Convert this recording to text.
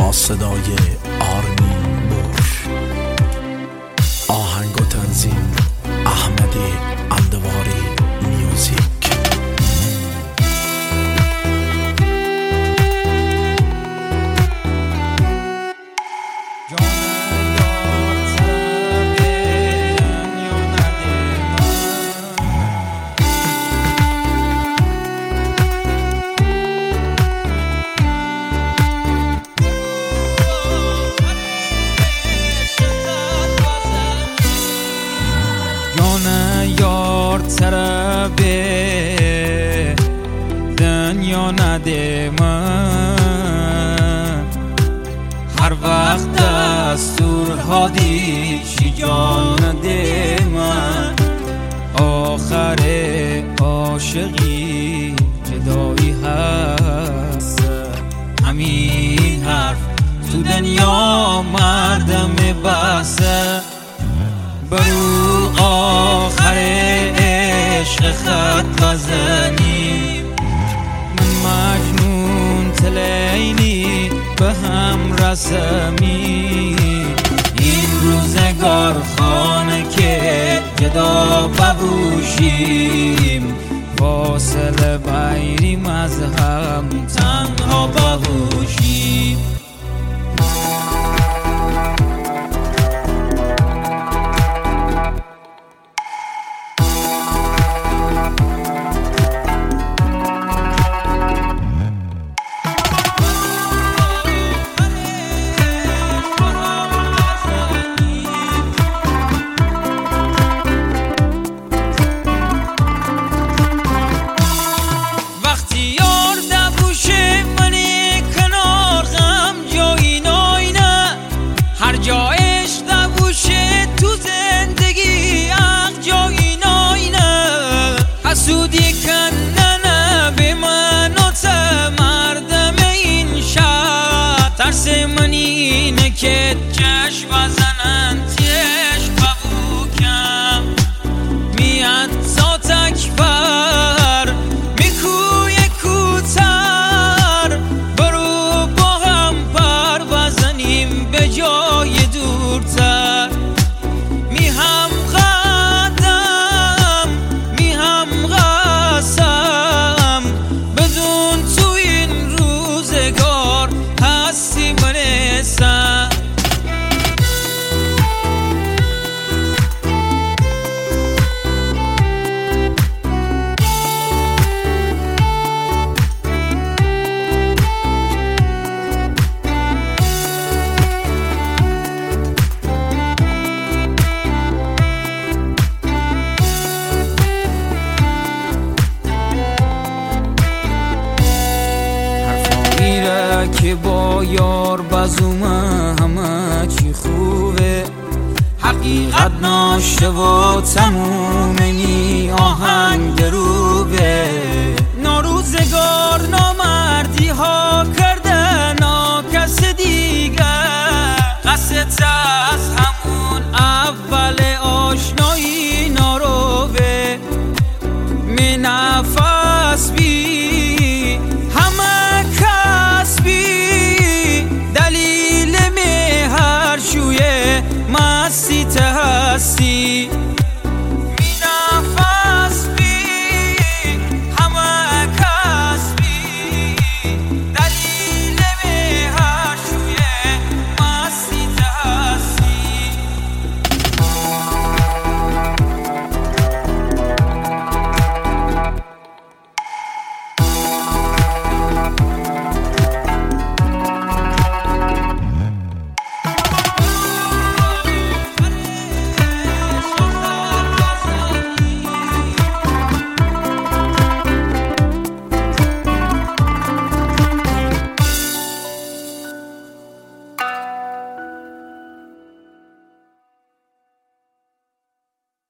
با صدای آرمین بوش. آهنگ و تنظیم احمد اندواری میوزیک. به دنیا نده من، هر وقت دستور هادیشی جان نده من. آخر عاشقی جدایی هست، همین حرف تو دنیا مردم بحثه. برو آخر عشق خط بزنیم، من مجنون تلیلی به هم رسمی. این روزگار خانه که جدا ببوشیم، فاصله بگیریم از هم تنها ببوشیم. حسودی کندن به من و مردم این شهر، ترس من اینه که چشم بزنن تیش ببوکم. میاد ذات اکبر میکوی کوتر، برو با هم پر بزنیم به جای دورتر. می هم بدون تو این روزگار هستی برسم. که با یار بزومه همه چی خوبه، حقیقت ناشته و تمومه، آهنگ دروبه. ناروزگار نامرد